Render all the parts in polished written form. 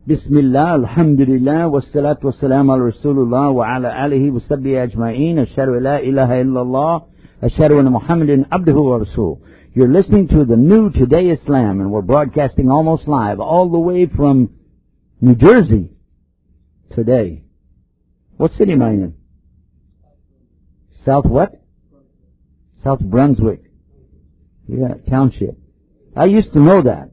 Bismillah, alhamdulillah, wassalatu wassalamu ala rasulullah wa ala alihi wa sahbihi ajma'een. Ashhadu la ilaha illallah, ashhadu anna Muhammadan abduhu wa rasul. You're listening to the new Today Islam, and we're broadcasting almost live all the way from New Jersey today. What city am I in? South what? South Brunswick. Yeah, township. I used to know that.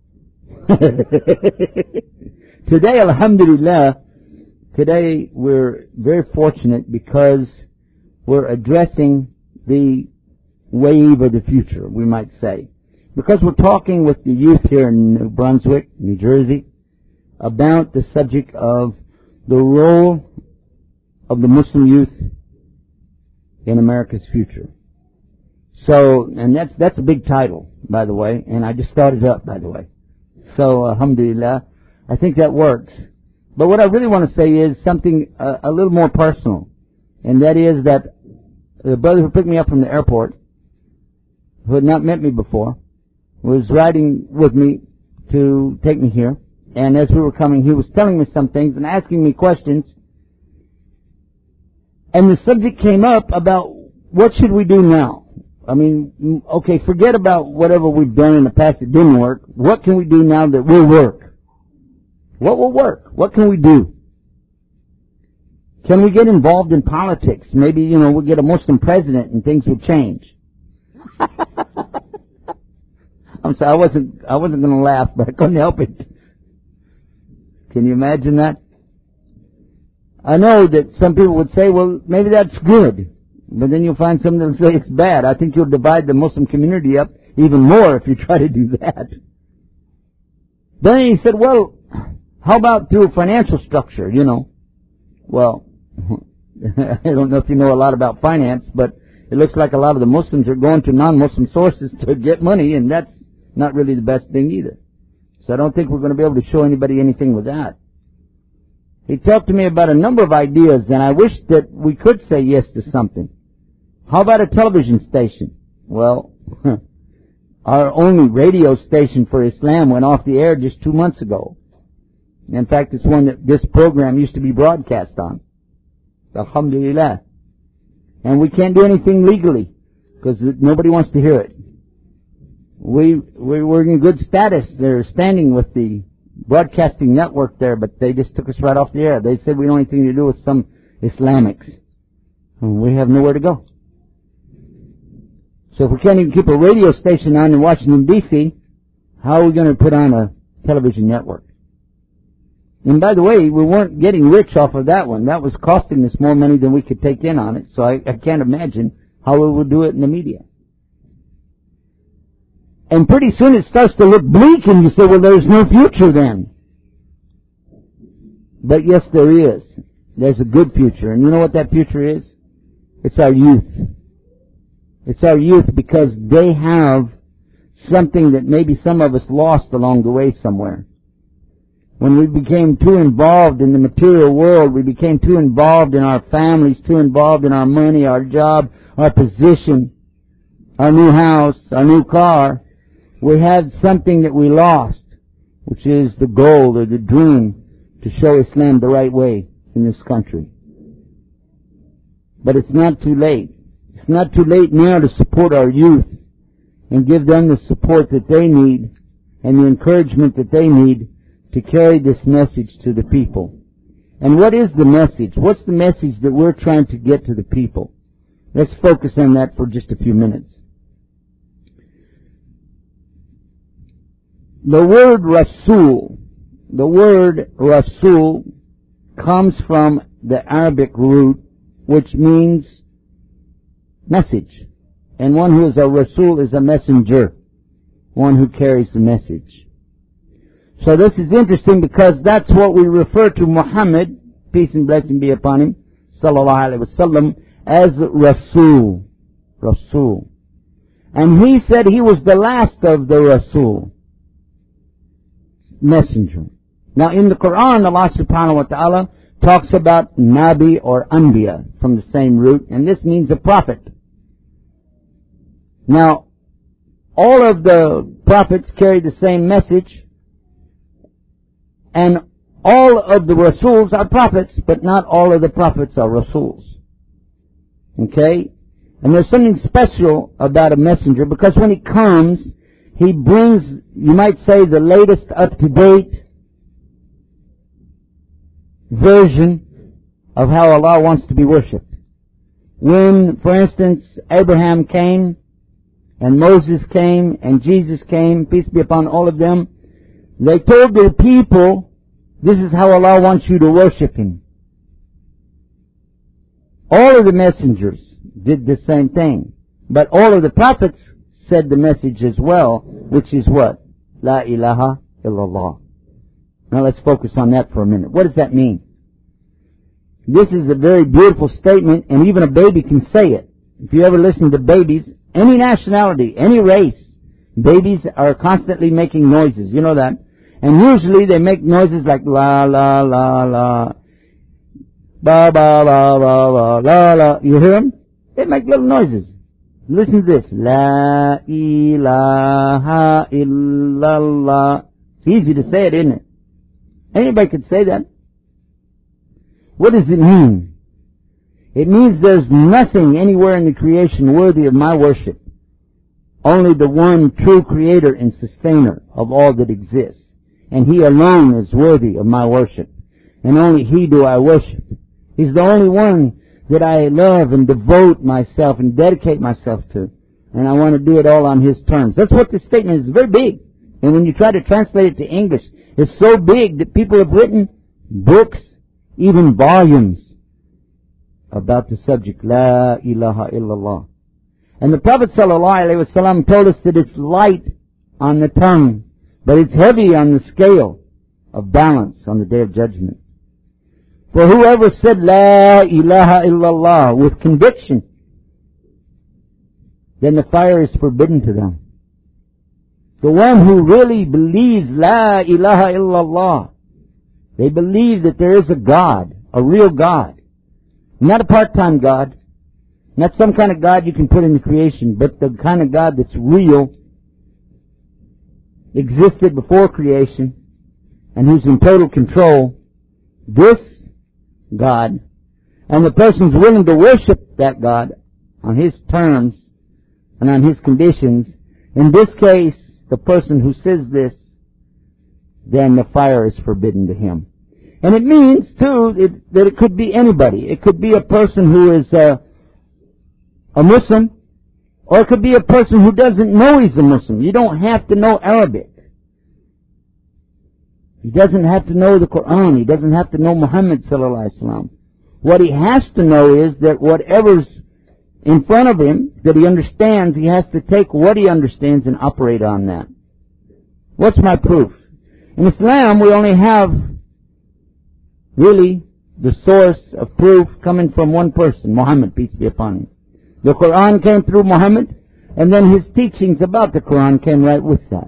Today, alhamdulillah, today we're very fortunate because we're addressing the wave of the future, we might say. Because we're talking with the youth here in New Brunswick, New Jersey, about the subject of the role of the Muslim youth in America's future. So, and that's a big title, by the way, and I just started up, by the way. So, alhamdulillah, I think that works. But what I really want to say is something a little more personal, and that is that the brother who picked me up from the airport, who had not met me before, was riding with me to take me here, and as we were coming, he was telling me some things and asking me questions, and the subject came up about what should we do now? I mean, okay, forget about whatever we've done in the past that didn't work. What can we do now that will work? What will work? What can we do? Can we get involved in politics? Maybe, we'll get a Muslim president and things will change. I'm sorry, I wasn't going to laugh, but I couldn't help it. Can you imagine that? I know that some people would say, well, maybe that's good. But then you'll find some that will say it's bad. I think you'll divide the Muslim community up even more if you try to do that. Then he said, well, how about through financial structure, Well, I don't know if you know a lot about finance, but it looks like a lot of the Muslims are going to non-Muslim sources to get money, and that's not really the best thing either. So I don't think we're going to be able to show anybody anything with that. He talked to me about a number of ideas, and I wish that we could say yes to something. How about a television station? Well, our only radio station for Islam went off the air just 2 months ago. In fact, it's one that this program used to be broadcast on. Alhamdulillah. And we can't do anything legally because nobody wants to hear it. We're in good status. They're standing with the broadcasting network there, but they just took us right off the air. They said we don't have anything to do with some Islamics. And we have nowhere to go. So if we can't even keep a radio station on in Washington, D.C., how are we going to put on a television network? And by the way, we weren't getting rich off of that one. That was costing us more money than we could take in on it. So I can't imagine how we would do it in the media. And pretty soon it starts to look bleak and you say, well, there's no future then. But yes, there is. There's a good future. And you know what that future is? It's our youth. It's our youth because they have something that maybe some of us lost along the way somewhere. When we became too involved in the material world, we became too involved in our families, too involved in our money, our job, our position, our new house, our new car. We had something that we lost, which is the goal or the dream to show Islam the right way in this country. But it's not too late. It's not too late now to support our youth and give them the support that they need and the encouragement that they need to carry this message to the people. And what is the message? What's the message that we're trying to get to the people? Let's focus on that for just a few minutes. The word Rasul comes from the Arabic root, which means message. And one who is a Rasul is a messenger, one who carries the message. So this is interesting because that's what we refer to Muhammad, peace and blessing be upon him, sallallahu alaihi wasallam, as Rasul. Rasul. And he said he was the last of the Rasul. Messenger. Now in the Quran, Allah subhanahu wa ta'ala talks about Nabi or Anbiya from the same root, and this means a prophet. Now, all of the prophets carry the same message, and all of the Rasuls are prophets, but not all of the prophets are Rasuls. Okay? And there's something special about a messenger, because when he comes, he brings, you might say, the latest up-to-date version of how Allah wants to be worshipped. When, for instance, Abraham came, and Moses came, and Jesus came, peace be upon all of them, they told their people, this is how Allah wants you to worship Him. All of the messengers did the same thing. But all of the prophets said the message as well, which is what? La ilaha illallah. Now let's focus on that for a minute. What does that mean? This is a very beautiful statement, and even a baby can say it. If you ever listen to babies, any nationality, any race, babies are constantly making noises. You know that? And usually they make noises like la, la, la, la, ba, ba, ba, ba, ba, la, la. You hear them? They make little noises. Listen to this. La ilaha illallah. It's easy to say it, isn't it? Anybody could say that. What does it mean? It means there's nothing anywhere in the creation worthy of my worship. Only the one true creator and sustainer of all that exists. And He alone is worthy of my worship. And only He do I worship. He's the only one that I love and devote myself and dedicate myself to. And I want to do it all on His terms. That's what this statement is. It's very big. And when you try to translate it to English, it's so big that people have written books, even volumes, about the subject, La ilaha illallah. And the Prophet ﷺ told us that it's light on the tongue, but it's heavy on the scale of balance on the Day of Judgment. For whoever said La ilaha illallah with conviction, then the fire is forbidden to them. The one who really believes La ilaha illallah, they believe that there is a God, a real God. Not a part-time God, not some kind of God you can put in the creation, but the kind of God that's real, existed before creation, and who's in total control. This God, and the person's willing to worship that God on His terms and on His conditions. In this case, the person who says this, then the fire is forbidden to him. And it means, too, that it could be anybody. It could be a person who is a Muslim, or it could be a person who doesn't know he's a Muslim. You don't have to know Arabic. He doesn't have to know the Quran. He doesn't have to know Muhammad sallallahu alaihi wasallam. What he has to know is that whatever's in front of him, that he understands, he has to take what he understands and operate on that. What's my proof? In Islam, we only have really the source of proof coming from one person, Muhammad, peace be upon him. The Quran came through Muhammad, and then his teachings about the Quran came right with that.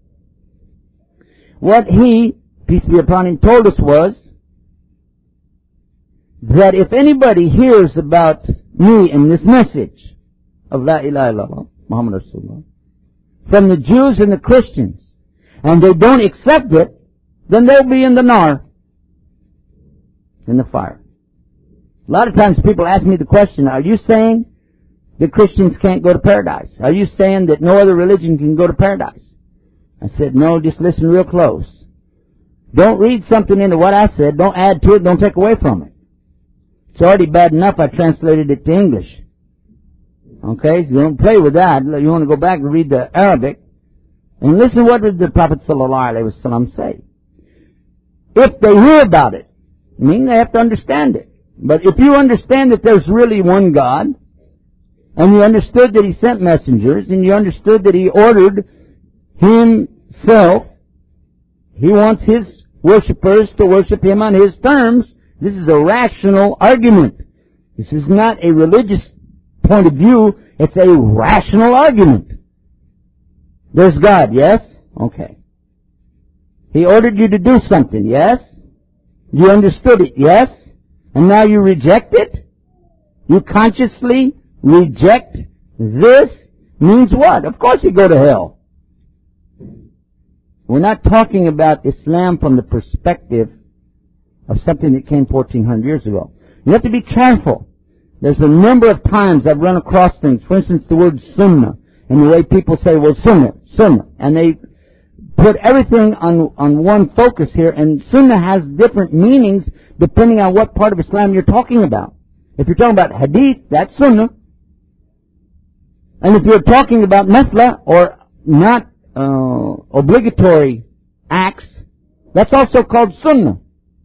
What he, peace be upon him, told us was that if anybody hears about me and this message of La ilaha illallah, Muhammad Rasulullah, from the Jews and the Christians, and they don't accept it, then they'll be in the nar, in the fire. A lot of times people ask me the question, are you saying that Christians can't go to paradise? Are you saying that no other religion can go to paradise? I said, no, just listen real close. Don't read something into what I said. Don't add to it. Don't take away from it. It's already bad enough I translated it to English. Okay, so don't play with that. You want to go back and read the Arabic. And listen, what did the Prophet ﷺ say? If they hear about it, I mean, they have to understand it. But if you understand that there's really one God, and you understood that He sent messengers, and you understood that He ordered Himself, He wants His worshippers to worship Him on His terms, this is a rational argument. This is not a religious point of view, it's a rational argument. There's God, yes? Okay. He ordered you to do something, yes? You understood it, yes? And now you reject it? You consciously reject this? Means what? Of course you go to hell. We're not talking about Islam from the perspective of something that came 1,400 years ago. You have to be careful. There's a number of times I've run across things. For instance, the word sunnah, and the way people say, well, sunnah, and they put everything on one focus here, and sunnah has different meanings depending on what part of Islam you're talking about. If you're talking about hadith, that's sunnah. And if you're talking about nafla, or not obligatory acts, that's also called sunnah.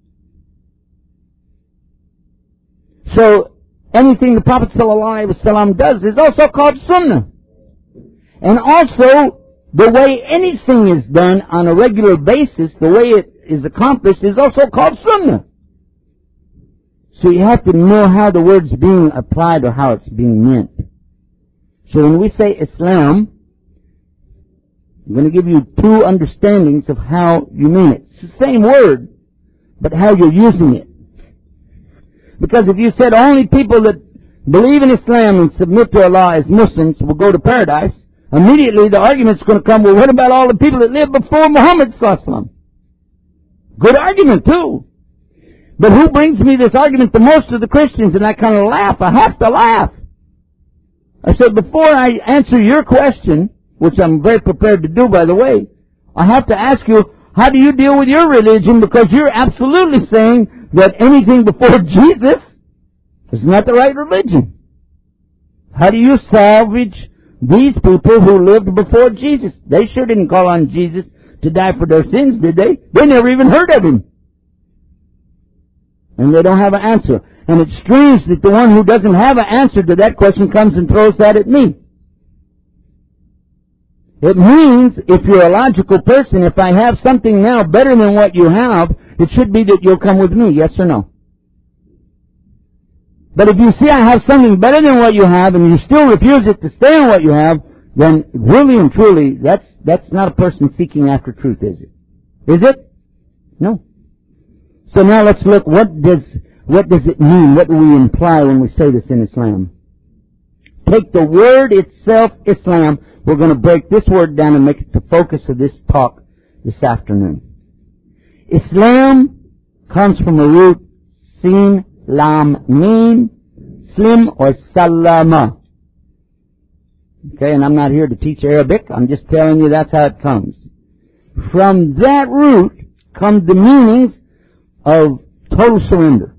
So, anything the Prophet ﷺ does is also called sunnah. And also, the way anything is done on a regular basis, the way it is accomplished, is also called sunnah. So you have to know how the word's being applied or how it's being meant. So when we say Islam, I'm going to give you two understandings of how you mean it. It's the same word, but how you're using it. Because if you said only people that believe in Islam and submit to Allah as Muslims will go to paradise, immediately the argument's going to come, well, what about all the people that lived before Muhammad sallallahu alaihi wasallam? Good argument, too. But who brings me this argument the most of the Christians? And I kind of laugh. I have to laugh. I said, before I answer your question, which I'm very prepared to do, by the way, I have to ask you, how do you deal with your religion? Because you're absolutely saying that anything before Jesus is not the right religion. How do you salvage these people who lived before Jesus? They sure didn't call on Jesus to die for their sins, did they? They never even heard of him. And they don't have an answer. And it's strange that the one who doesn't have an answer to that question comes and throws that at me. It means, if you're a logical person, if I have something now better than what you have, it should be that you'll come with me, yes or no? But if you see I have something better than what you have, and you still refuse it to stay on what you have, then really and truly, that's not a person seeking after truth, is it? Is it? No. So now let's look, what does it mean? What do we imply when we say this in Islam? Take the word itself, Islam. We're going to break this word down and make it the focus of this talk this afternoon. Islam comes from the root sin, lam, mim, slim, or salama. Okay, and I'm not here to teach Arabic. I'm just telling you that's how it comes. From that root come the meanings of total surrender.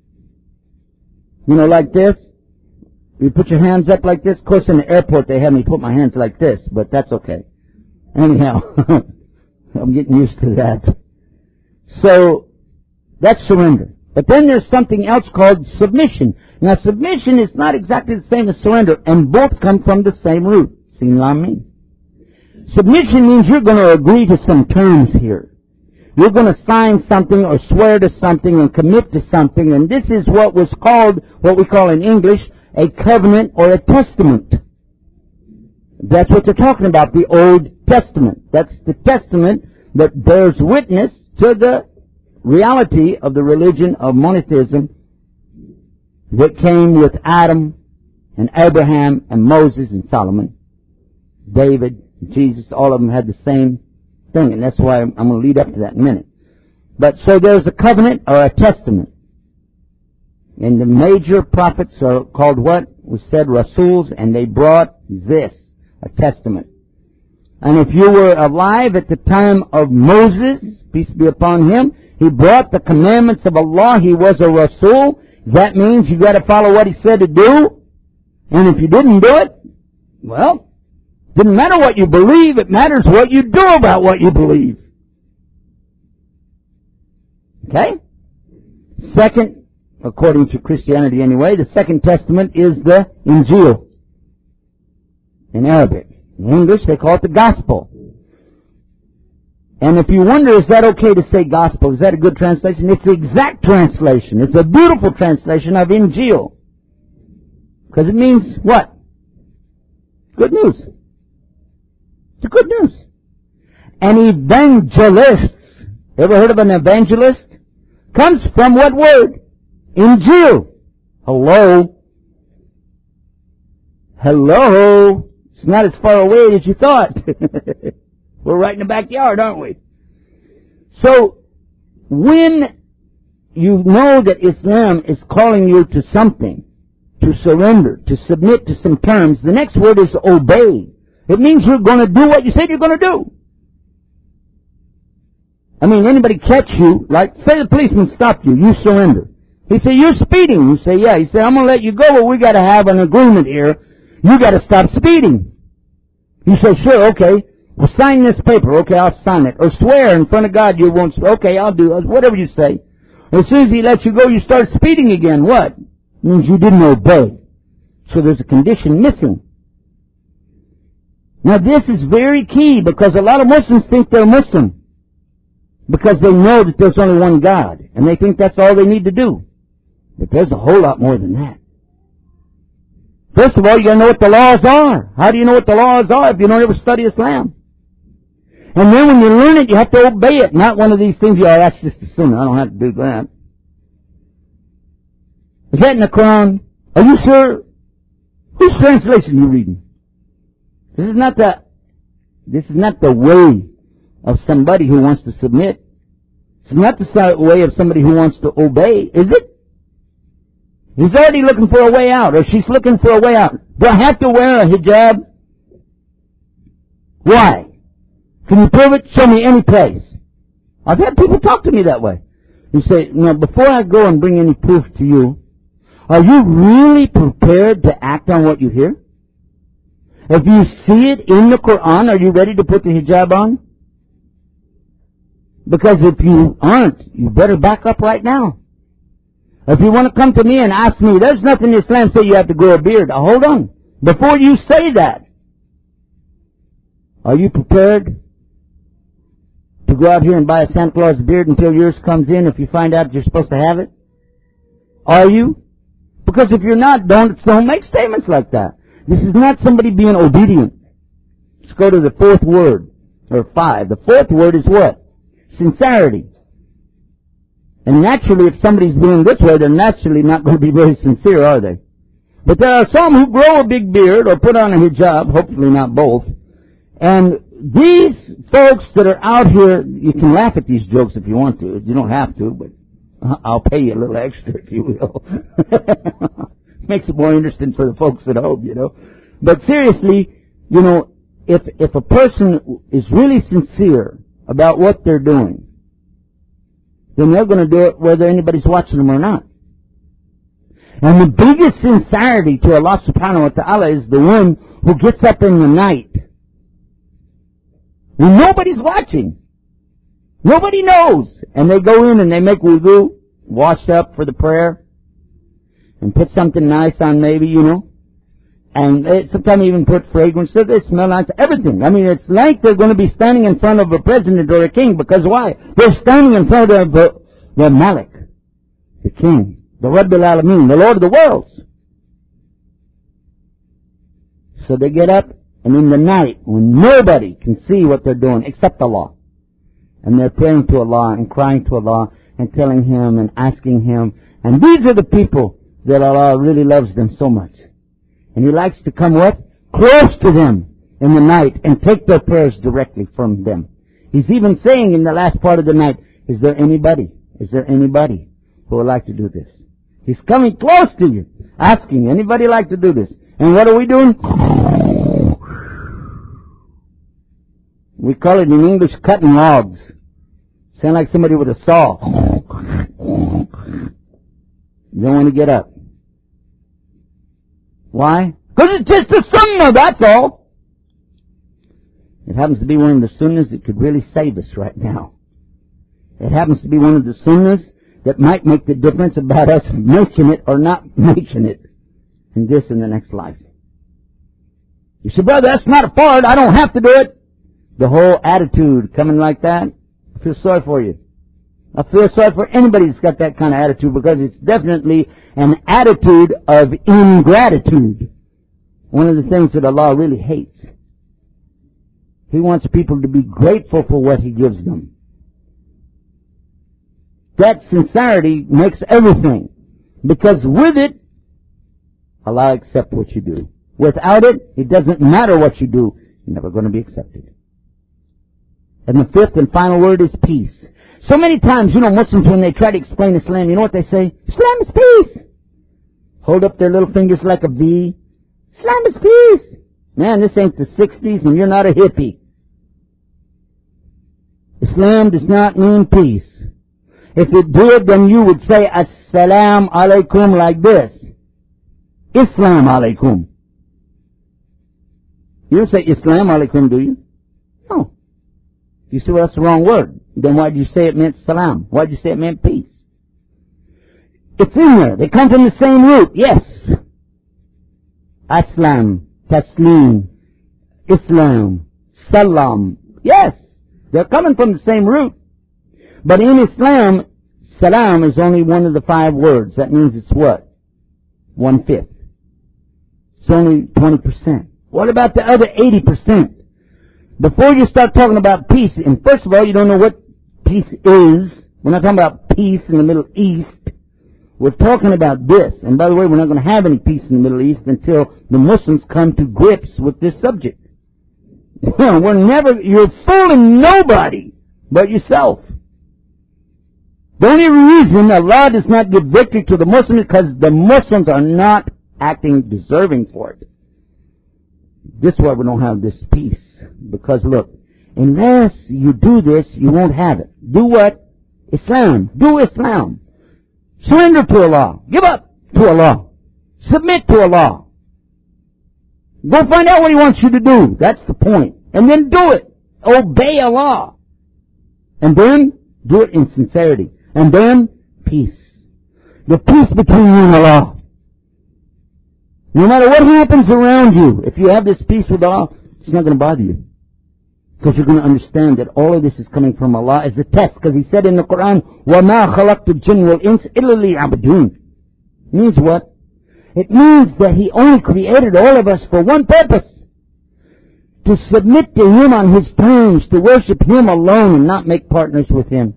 You know, like this. You put your hands up like this. Of course, in the airport they have me put my hands like this, but that's okay. Anyhow, I'm getting used to that. So, that's surrender. But then there's something else called submission. Now, submission is not exactly the same as surrender, and both come from the same root. Sin lam mim. Submission means you're going to agree to some terms here. You're going to sign something or swear to something and commit to something, and this is what was called, what we call in English, a covenant or a testament. That's what they're talking about, the Old Testament. That's the testament that bears witness to the reality of the religion of monotheism that came with Adam and Abraham and Moses and Solomon, David, Jesus. All of them had the same thing, and that's why I'm going to lead up to that in a minute. But so there's a covenant or a testament. And the major prophets are called what? We said Rasuls, and they brought this, a testament. And if you were alive at the time of Moses, peace be upon him, he brought the commandments of Allah. He was a Rasul. That means you got to follow what he said to do. And if you didn't do it, well, it didn't matter what you believe. It matters what you do about what you believe. Okay? Second, according to Christianity anyway, the Second Testament is the Injil in Arabic. In English, they call it the Gospel. And if you wonder, is that okay to say Gospel? Is that a good translation? It's the exact translation. It's a beautiful translation of Injil. Because it means what? Good news. It's good news. An evangelist, ever heard of an evangelist? Comes from what word? Injil. Hello? Hello? It's not as far away as you thought. We're right in the backyard, aren't we? So, when you know that Islam is calling you to something, to surrender, to submit to some terms, the next word is obey. It means you're going to do what you said you're going to do. I mean, anybody catch you, like, say the policeman stopped you, you surrender. He said, you're speeding. You say, yeah. He said, I'm going to let you go, but we got to have an agreement here. You got to stop speeding. You say, sure, okay. Well, sign this paper. Okay, I'll sign it. Or swear in front of God you won't. Okay, I'll do it. Whatever you say. As soon as he lets you go, you start speeding again. What? It means you didn't obey. So there's a condition missing. Now this is very key because a lot of Muslims think they're Muslim because they know that there's only one God and they think that's all they need to do. But there's a whole lot more than that. First of all, you gotta know what the laws are. How do you know what the laws are if you don't ever study Islam? And then when you learn it, you have to obey it. Not one of these things, that's just a sunnah. I don't have to do that. Is that in the Quran? Are you sure? Whose translation are you reading? This is not the way of somebody who wants to submit. This is not the way of somebody who wants to obey, is it? He's already looking for a way out, or she's looking for a way out. Do I have to wear a hijab? Why? Can you prove it? Show me any place. I've had people talk to me that way. You say, no, before I go and bring any proof to you, are you really prepared to act on what you hear? If you see it in the Quran, are you ready to put the hijab on? Because if you aren't, you better back up right now. If you want to come to me and ask me, there's nothing in Islam say you have to grow a beard. Hold on. Before you say that, are you prepared to go out here and buy a Santa Claus beard until yours comes in if you find out you're supposed to have it? Are you? Because if you're not, don't make statements like that. This is not somebody being obedient. Let's go to the fourth word, or 5. The fourth word is what? Sincerity. And naturally, if somebody's doing this way, they're naturally not going to be very sincere, are they? But there are some who grow a big beard or put on a hijab, hopefully not both. And these folks that are out here, you can laugh at these jokes if you want to. You don't have to, but I'll pay you a little extra if you will. Makes it more interesting for the folks at home, you know. But seriously, you know, if a person is really sincere about what they're doing, then they're going to do it whether anybody's watching them or not. And the biggest sincerity to Allah subhanahu wa ta'ala is the one who gets up in the night when nobody's watching. Nobody knows. And they go in and they make wudu, wash up for the prayer, and put something nice on maybe, you know. And they sometimes even put fragrance, so they smell nice, everything. I mean, it's like they're going to be standing in front of a president or a king, because why? They're standing in front of the Malik, the king, the Rabbil Alameen, the Lord of the worlds. So they get up, and in the night, when nobody can see what they're doing except Allah, and they're praying to Allah and crying to Allah and telling Him and asking Him, and these are the people that Allah really loves them so much. And He likes to come what? Close to them in the night and take their prayers directly from them. He's even saying in the last part of the night, is there anybody who would like to do this? He's coming close to you, asking, anybody like to do this? And what are we doing? We call it in English cutting logs. Sound like somebody with a saw. You don't want to get up. Why? Because it's just a sunnah, that's all. It happens to be one of the sunnahs that could really save us right now. It happens to be one of the sunnahs that might make the difference about us making it or not making it in this and the next life. You say, brother, that's not a part. I don't have to do it. The whole attitude coming like that, I feel sorry for you. I feel sorry for anybody that's got that kind of attitude, because it's definitely an attitude of ingratitude. One of the things that Allah really hates. He wants people to be grateful for what He gives them. That sincerity makes everything. Because with it, Allah accepts what you do. Without it, it doesn't matter what you do. You're never going to be accepted. And the fifth and final word is peace. So many times, Muslims, when they try to explain Islam, you know what they say? Islam is peace. Hold up their little fingers like a V. Islam is peace. Man, this ain't the 60s and you're not a hippie. Islam does not mean peace. If it did, then you would say As-salam alaikum like this. Islam alaikum. You don't say Islam alaikum, do you? No. You say, well, that's the wrong word. Then why did you say it meant salam? Why did you say it meant peace? It's in there. They come from the same root. Yes. Aslam, taslim, Islam, salam. Yes. They're coming from the same root. But in Islam, salam is only one of the 5 words. That means it's what? 1/5. It's only 20%. What about the other 80%? Before you start talking about peace, and first of all, you don't know what peace is. We're not talking about peace in the Middle East. We're talking about this. And by the way, we're not going to have any peace in the Middle East until the Muslims come to grips with this subject. You're fooling nobody but yourself. The only reason Allah does not give victory to the Muslims is because the Muslims are not acting deserving for it. This is why we don't have this peace. Because look, unless you do this, you won't have it. Do what? Islam. Do Islam. Surrender to Allah. Give up to Allah. Submit to Allah. Go find out what He wants you to do. That's the point. And then do it. Obey Allah. And then do it in sincerity. And then peace. The peace between you and Allah. No matter what happens around you, if you have this peace with Allah, it's not going to bother you. Because you're going to understand that all of this is coming from Allah as a test. Because He said in the Quran, وَمَا خَلَقْتُ الْجِنَّ وَالْإِنسَ إِلَّا لِيَعْبُدُونَ. Means what? It means that He only created all of us for one purpose. To submit to Him on His terms, to worship Him alone and not make partners with Him.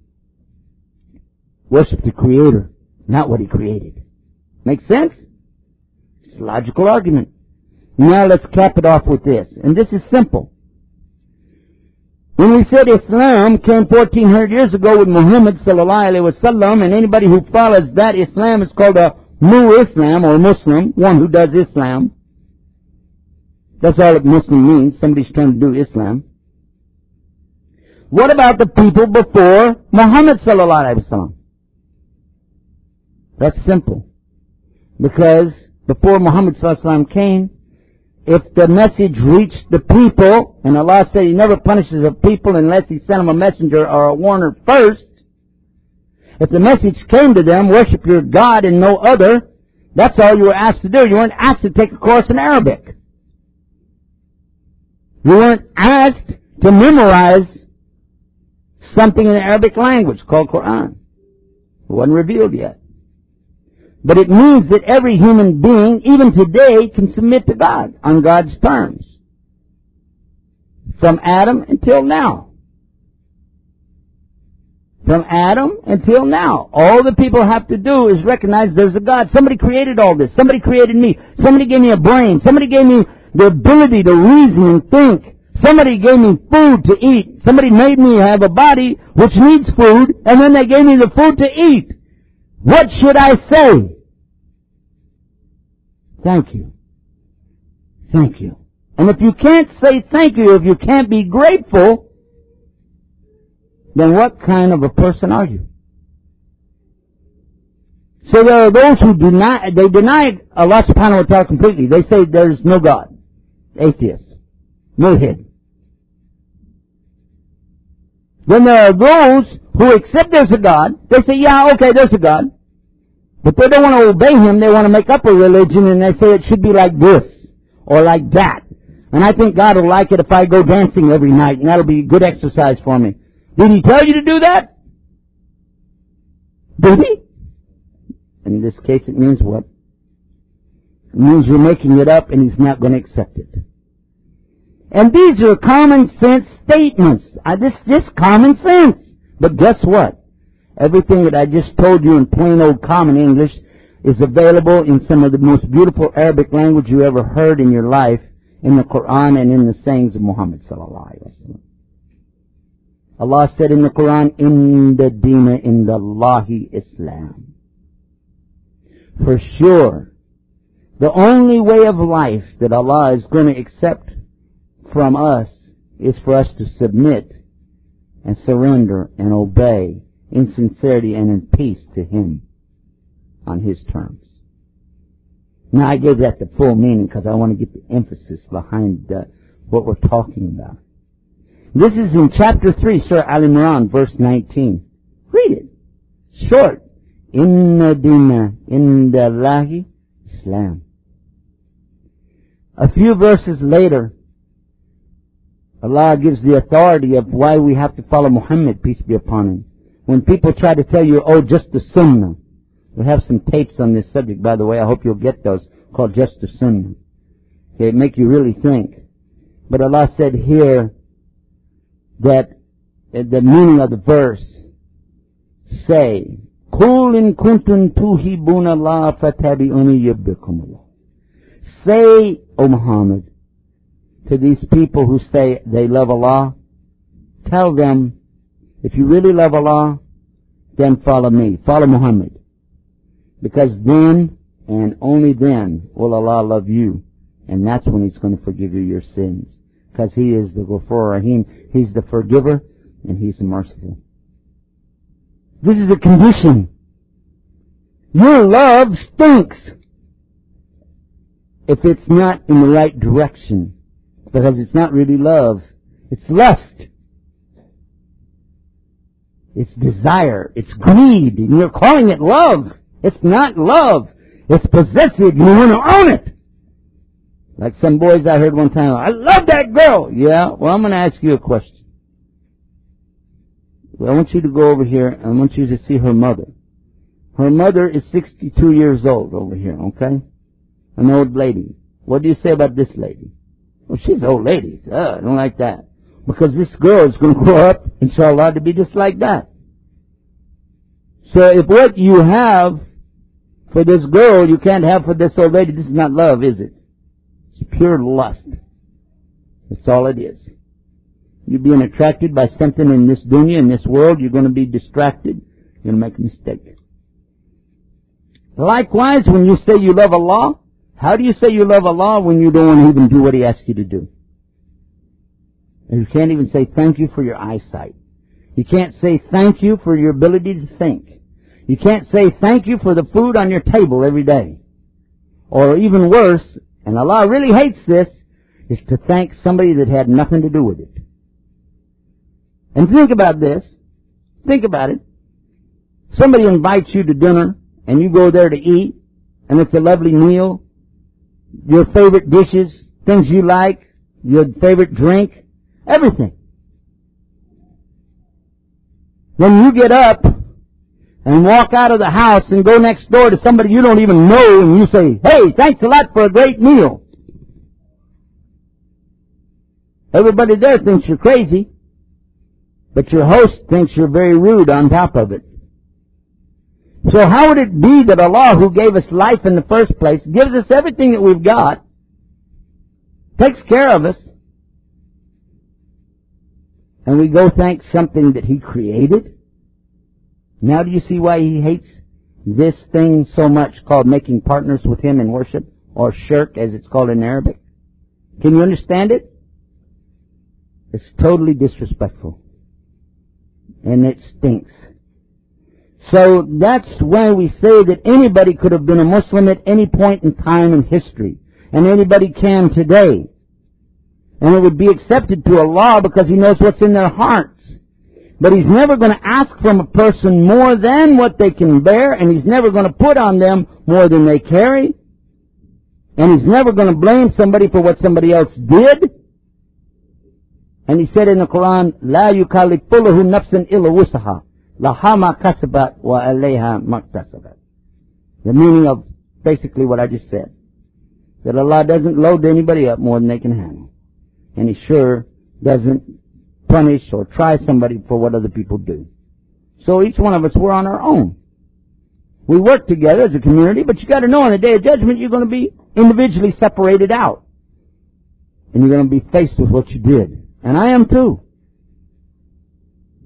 Worship the Creator, not what He created. Make sense? It's a logical argument. Now let's cap it off with this. And this is simple. When we said Islam came 1400 years ago with Muhammad sallallahu alaihi wasallam, and anybody who follows that Islam is called a Mu Islam or Muslim, one who does Islam. That's all that Muslim means. Somebody's trying to do Islam. What about the people before Muhammad sallallahu alaihi wasallam? That's simple. Because before Muhammad sallallahu alaihi wasallam came, if the message reached the people, and Allah said He never punishes a people unless He sent them a messenger or a warner first. If the message came to them, worship your God and no other, that's all you were asked to do. You weren't asked to take a course in Arabic. You weren't asked to memorize something in the Arabic language called Quran. It wasn't revealed yet. But it means that every human being, even today, can submit to God on God's terms. From Adam until now. From Adam until now. All the people have to do is recognize there's a God. Somebody created all this. Somebody created me. Somebody gave me a brain. Somebody gave me the ability to reason and think. Somebody gave me food to eat. Somebody made me have a body which needs food, and then they gave me the food to eat. What should I say? Thank you. Thank you. And if you can't say thank you, if you can't be grateful, then what kind of a person are you? So there are those who deny Allah subhanahu wa ta'ala completely. They say there's no God. Atheists. Mulhid. Then there are those who accept there's a God. They say, yeah, okay, there's a God. But they don't want to obey Him. They want to make up a religion, and they say it should be like this or like that. And I think God will like it if I go dancing every night, and that'll be good exercise for me. Did He tell you to do that? Did He? In this case, it means what? It means you're making it up, and He's not going to accept it. And these are common sense statements. Just common sense. But guess what? Everything that I just told you in plain old common English is available in some of the most beautiful Arabic language you ever heard in your life, in the Quran and in the sayings of Muhammad sallallahu alaihi wasallam. Allah said in the Quran, Inda Dina Indallahi Islam. For sure, the only way of life that Allah is going to accept from us is for us to submit and surrender and obey in sincerity and in peace to Him on His terms. Now I gave that the full meaning because I want to get the emphasis behind what we're talking about. This is in chapter 3, Surah Al-Imran, verse 19. Read it. Short. Inna dina indallahi Islam. A few verses later, Allah gives the authority of why we have to follow Muhammad, peace be upon him. When people try to tell you, oh, just the Sunnah. We have some tapes on this subject, by the way. I hope you'll get those, called Just the Sunnah. Okay, make you really think. But Allah said here that the meaning of the verse, say, قُلْ إِن كُنْتُمْ تُحِبُّونَ اللَّهَ فَاتَّبِعُونِي يُحْبِبْكُمُ اللَّهُ. Say, O Muhammad, to these people who say they love Allah, tell them, if you really love Allah, then follow me, follow Muhammad. Because then, and only then, will Allah love you. And that's when He's going to forgive you your sins. Because He is the Ghafur Rahim. He's the forgiver, and He's the merciful. This is a condition. Your love stinks if it's not in the right direction. Because it's not really love. It's lust. It's desire. It's greed. And you're calling it love. It's not love. It's possessive. You want to own it. Like some boys I heard one time, I love that girl. Yeah, well, I'm going to ask you a question. I want you to go over here. I want you to see her mother. Her mother is 62 years old over here, okay? An old lady. What do you say about this lady? Well, she's an old lady. I don't like that. Because this girl is going to grow up, inshallah, to be just like that. So if what you have for this girl you can't have for this old lady, this is not love, is it? It's pure lust. That's all it is. You're being attracted by something in this dunya, in this world, you're going to be distracted. You're going to make a mistake. Likewise, when you say you love Allah, how do you say you love Allah when you don't want to even do what He asks you to do? And you can't even say thank you for your eyesight. You can't say thank you for your ability to think. You can't say thank you for the food on your table every day. Or even worse, and Allah really hates this, is to thank somebody that had nothing to do with it. And think about this. Think about it. Somebody invites you to dinner, and you go there to eat, and it's a lovely meal. Your favorite dishes, things you like, your favorite drink, everything. Then you get up and walk out of the house and go next door to somebody you don't even know, and you say, hey, thanks a lot for a great meal. Everybody there thinks you're crazy, but your host thinks you're very rude on top of it. So how would it be that Allah, who gave us life in the first place, gives us everything that we've got, takes care of us, and we go thank something that He created? Now do you see why He hates this thing so much called making partners with Him in worship, or shirk as it's called in Arabic? Can you understand it? It's totally disrespectful. And it stinks. So that's why we say that anybody could have been a Muslim at any point in time in history. And anybody can today. And it would be accepted to Allah because He knows what's in their hearts. But He's never going to ask from a person more than what they can bear, and He's never going to put on them more than they carry. And He's never going to blame somebody for what somebody else did. And He said in the Quran, لا يكلف الله نفسا إلا وسعها لها ما كسبت وعليها ما اكتسبت. The meaning of basically what I just said. That Allah doesn't load anybody up more than they can handle. And He sure doesn't punish or try somebody for what other people do. So each one of us, we're on our own. We work together as a community, but you got to know on the Day of Judgment you're going to be individually separated out. And you're going to be faced with what you did. And I am too.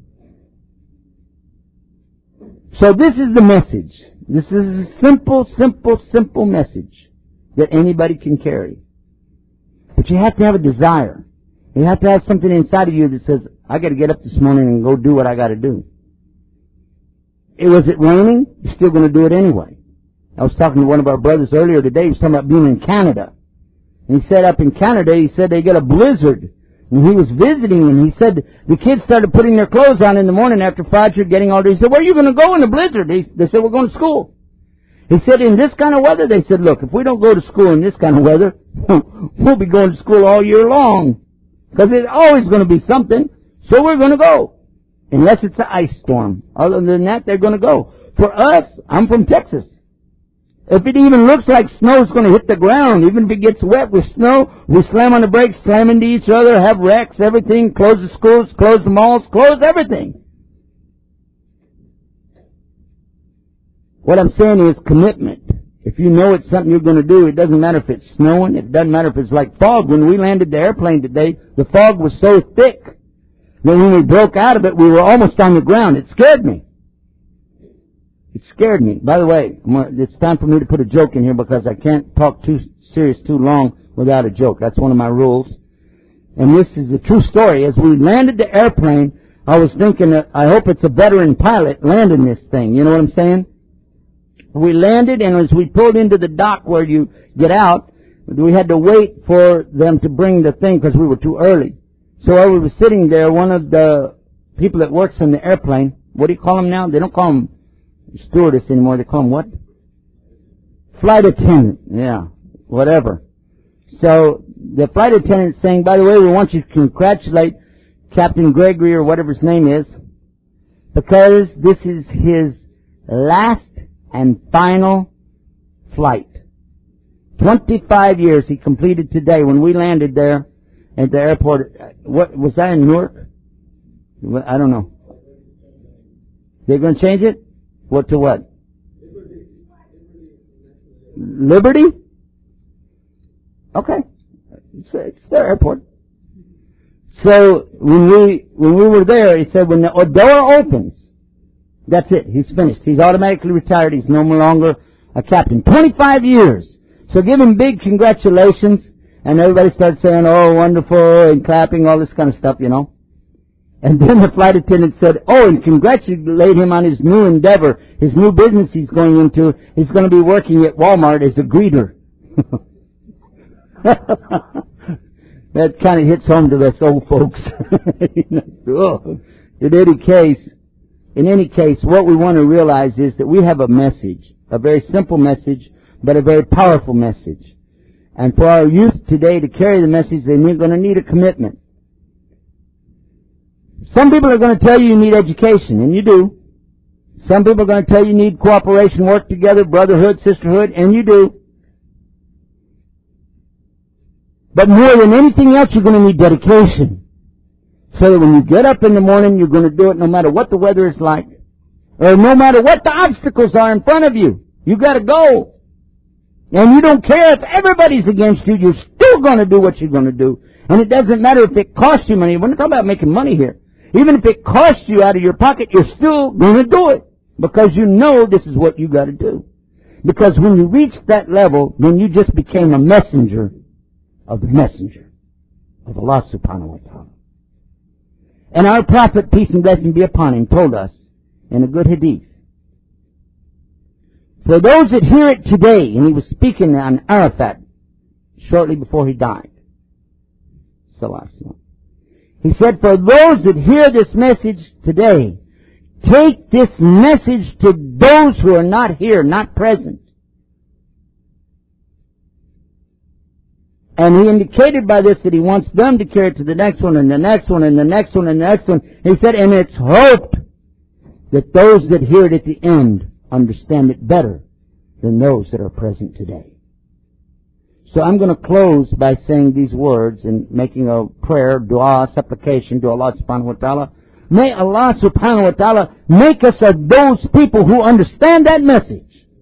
So this is the message. This is a simple, simple, simple message that anybody can carry. But you have to have a desire. You have to have something inside of you that says, I got to get up this morning and go do what I got to do. Was it raining? You're still going to do it anyway. I was talking to one of our brothers earlier today. He was talking about being in Canada. And he said up in Canada, he said they get a blizzard. And he was visiting, and he said the kids started putting their clothes on in the morning after Fajr, getting all day. He said, where are you going to go in the blizzard? They said, we're going to school. He said, in this kind of weather? They said, look, if we don't go to school in this kind of weather, we'll be going to school all year long. Because there's always going to be something. So we're going to go. Unless it's an ice storm. Other than that, they're going to go. For us, I'm from Texas. If it even looks like snow's going to hit the ground, even if it gets wet with snow, we slam on the brakes, slam into each other, have wrecks, everything, close the schools, close the malls, close everything. What I'm saying is commitment. If you know it's something you're going to do, it doesn't matter if it's snowing, it doesn't matter if it's like fog. When we landed the airplane today, the fog was so thick that when we broke out of it, we were almost on the ground. It scared me. It scared me. By the way, it's time for me to put a joke in here because I can't talk too serious too long without a joke. That's one of my rules. And this is a true story. As we landed the airplane, I was thinking, I hope it's a veteran pilot landing this thing. You know what I'm saying? We landed, and as we pulled into the dock where you get out, we had to wait for them to bring the thing because we were too early. So while we were sitting there, one of the people that works in the airplane, what do you call them now? They don't call them stewardess anymore. They call them what? Flight attendant. Yeah, whatever. So the flight attendant saying, by the way, we want you to congratulate Captain Gregory or whatever his name is, because this is his last and final flight. 25 years he completed today when we landed there at the airport. What was that, in Newark? I don't know. They're going to change it? What to what? Liberty? Okay. It's their airport. So when we were there, it said when the door opens, that's it. He's finished. He's automatically retired. He's no longer a captain. 25 years. So give him big congratulations. And everybody started saying, oh, wonderful, and clapping, all this kind of stuff, you know. And then the flight attendant said, oh, and congratulate him on his new endeavor, his new business he's going into. He's going to be working at Walmart as a greeter. That kind of hits home to us old folks. In any case, what we want to realize is that we have a message, a very simple message, but a very powerful message. And for our youth today to carry the message, they're going to need a commitment. Some people are going to tell you need education, and you do. Some people are going to tell you need cooperation, work together, brotherhood, sisterhood, and you do. But more than anything else, you're going to need dedication. So that when you get up in the morning, you're going to do it no matter what the weather is like, or no matter what the obstacles are in front of you. You got to go. And you don't care if everybody's against you, you're still going to do what you're going to do. And it doesn't matter if it costs you money. We're not talking about making money here. Even if it costs you out of your pocket, you're still going to do it. Because you know this is what you got to do. Because when you reach that level, then you just became a messenger of the messenger of Allah subhanahu wa ta'ala. And our prophet, peace and blessing be upon him, told us in a good hadith, for those that hear it today, and he was speaking on Arafat shortly before he died. He said, for those that hear this message today, take this message to those who are not here, not present. And he indicated by this that he wants them to carry it to the next one, and the next one, and the next one, and the next one. He said, and it's hoped that those that hear it at the end understand it better than those that are present today. So I'm going to close by saying these words and making a prayer, dua, supplication to Allah subhanahu wa ta'ala. May Allah subhanahu wa ta'ala make us of those people who understand that message.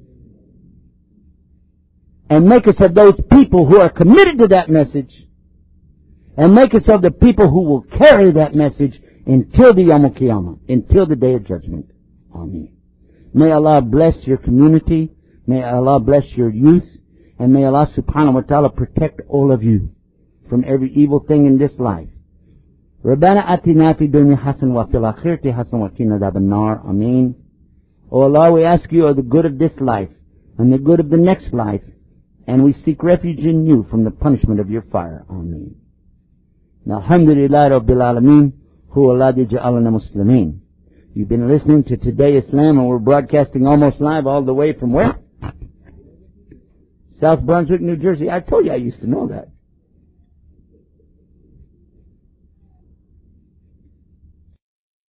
And make us of those people who are committed to that message. And make us of the people who will carry that message until the Yawm al-Qiyamah, until the Day of Judgment. Amen. May Allah bless your community. May Allah bless your youth. And may Allah subhanahu wa ta'ala protect all of you from every evil thing in this life. رَبَّنَا أَتِنَا فِي الدُّنْيَا حَسَنَةً وَفِي الْآخِرَةِ حَسَنَةً وَقِنَا عَذَابَ النَّارِ. Ameen. O Allah, we ask you of the good of this life and the good of the next life, and we seek refuge in you from the punishment of your fire. Ameen. Now, alhamdulillah rabbil alameen, huwa alladhi ja'alana muslimin. You've been listening to Today Islam, and we're broadcasting almost live all the way from where? South Brunswick, New Jersey. I told you I used to know that.